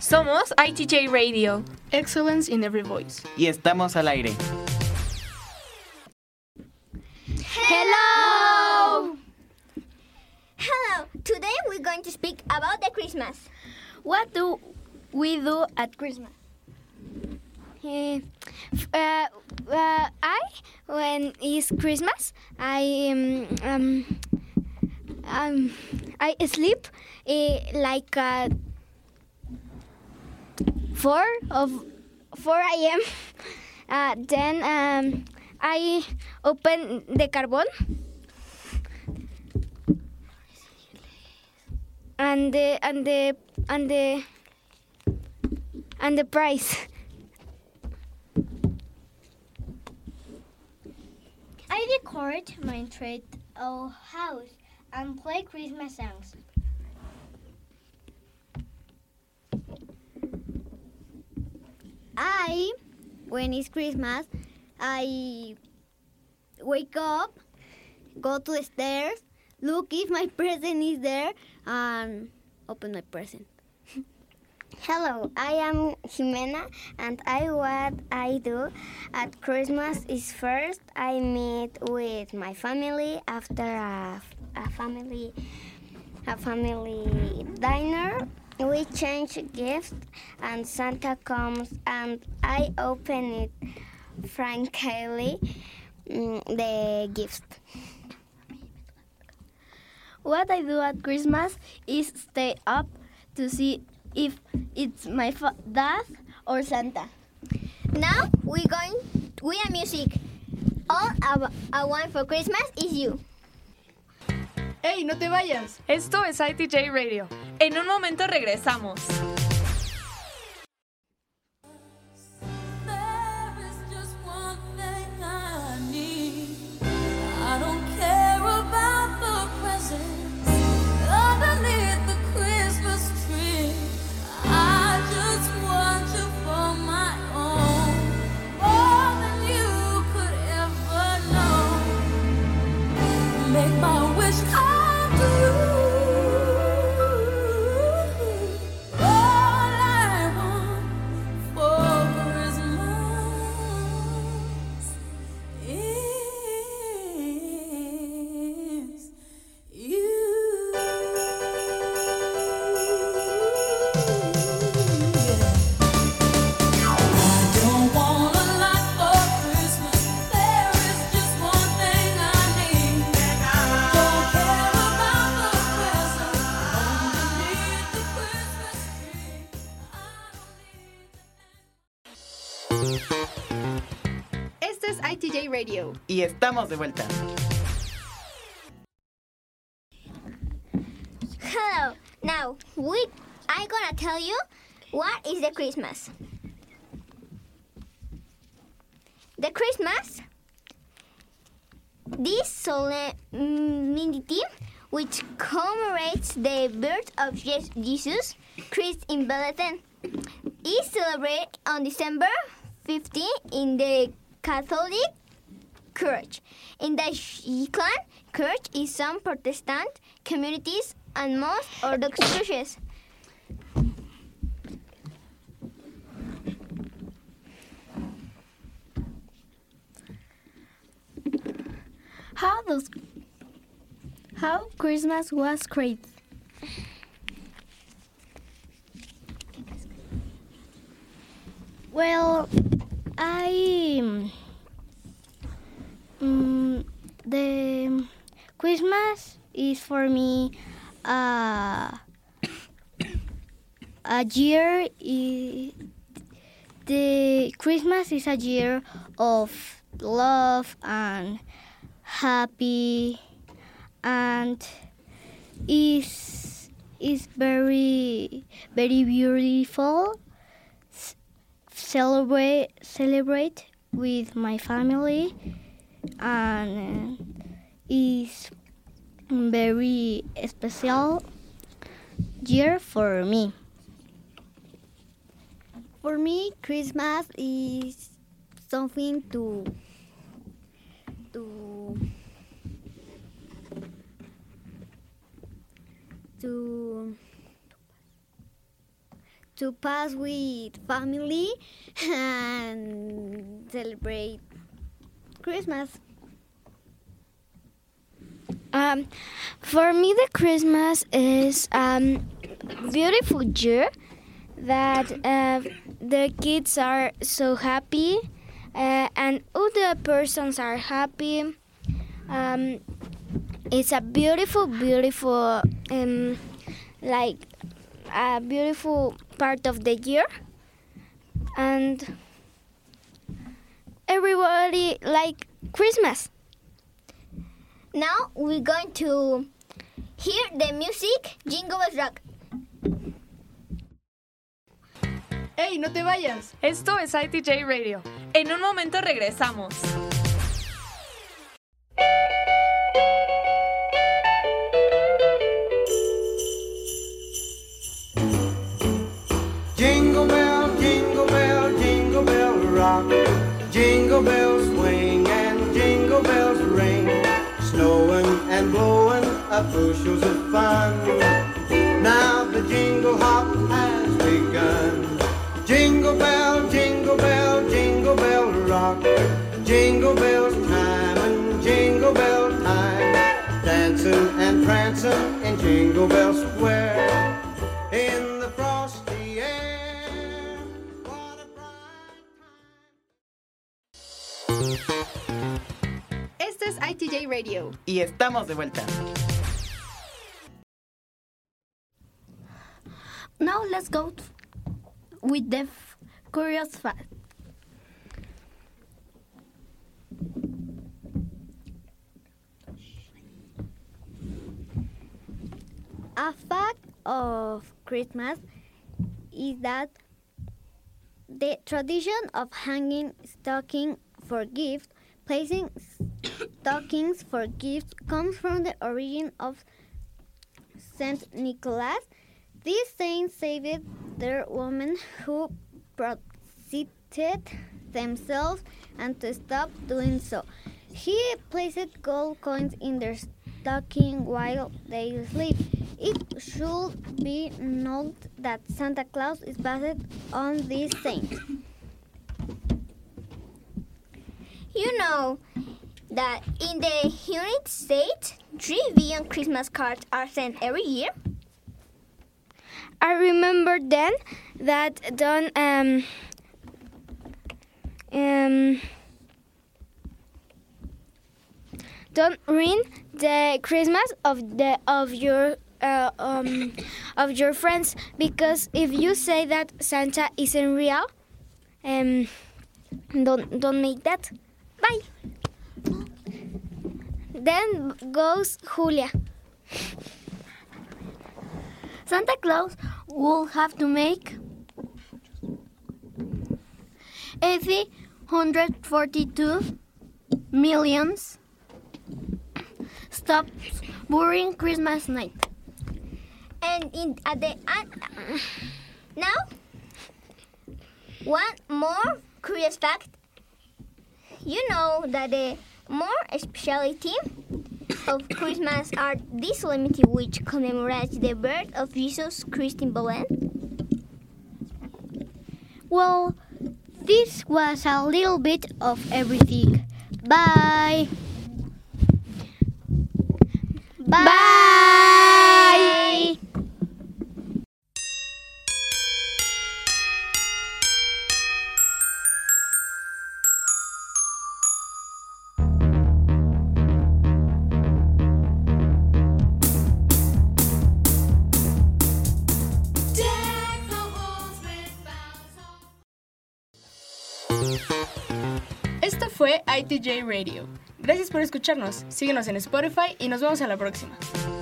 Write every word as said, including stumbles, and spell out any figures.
Somos I T J Radio. Excellence in every voice. Y estamos al aire. Hello! Hello! Today we're going to speak about the Christmas. What do we do at Christmas? Uh, uh, uh, I, when it's Christmas, I um, um, um I sleep uh, like uh, four of four a m Uh, then um, I open the carbon and the and the and the and the price. I decorate my trade or house and play Christmas songs. I, when it's Christmas, I wake up, go to the stairs, look if my present is there, and open my present. Hello, I am Jimena, and I what I do at Christmas is first I meet with my family after a, a family a family dinner. We change gifts, and Santa comes, and I open it frankly mm, the gift. What I do at Christmas is stay up to see if it's my fa- dad or Santa. Now we're going with a music. All I, I want for Christmas is you. ¡Ey, no te vayas! Esto es I T J Radio. En un momento regresamos. Este es I T J Radio. Y estamos de vuelta. Hello. Now we I'm gonna tell you what is the Christmas. The Christmas, this solemnity which commemorates the birth of Je- Jesus Christ in Bethlehem, is celebrated on December fifteenth in the Catholic Church. In the Anglican Church is some Protestant communities and most Orthodox churches. How does how Christmas was great? Well, I um, the Christmas is for me uh, a year. I, the Christmas is a year of love and happy, and is is very very beautiful. Celebrate celebrate with my family, and uh, is very special year for me. For me, Christmas is something to to to to pass with family and celebrate Christmas. Um, for me, the Christmas is um beautiful year that uh, the kids are so happy uh, and all the persons are happy. Um, it's a beautiful, beautiful, um, like a beautiful part of the year, and everybody like Christmas. Now we're going to hear the music Jingle Bells Rock. ¡Ey, no te vayas! Esto es I T J Radio. En un momento regresamos. Jingle bell, jingle bell, jingle bell rock. Jingle bells swing and jingle bells ring. Snowing and blowing up bushels of fun. Now the jingle hop has begun. Jingle bell, jingle bell, jingle bell rock. Jingle bells time and jingle bell time. Dancing and prancing in Jingle Bell Square. In the frosty air. What a bright time. Este es I T J Radio. Y estamos de vuelta. Now let's go t- with the f- curious fact. A fact of Christmas is that the tradition of hanging stockings for gifts, placing stockings for gifts, comes from the origin of Saint Nicholas. These saints saved their women who prostituted themselves and to stop doing so. He placed gold coins in their stocking while they sleep. It should be noted that Santa Claus is based on this saint. You know that in the United States, three billion Christmas cards are sent every year? I remember then that don't um um don't ruin the Christmas of the of your uh, um of your friends, because if you say that Santa isn't real, um don't don't make that. Bye. Then goes Julia. Santa Claus will have to make eight hundred forty-two millions stops during Christmas night. And in at the uh, now, one more curious fact. You know that the more speciality of Christmas are the solemnity which commemorates the birth of Jesus Christ in Bethlehem. Well, this was a little bit of everything. Bye. Bye. Bye. Esto fue I T J Radio. Gracias por escucharnos. Síguenos en Spotify y nos vemos a la próxima.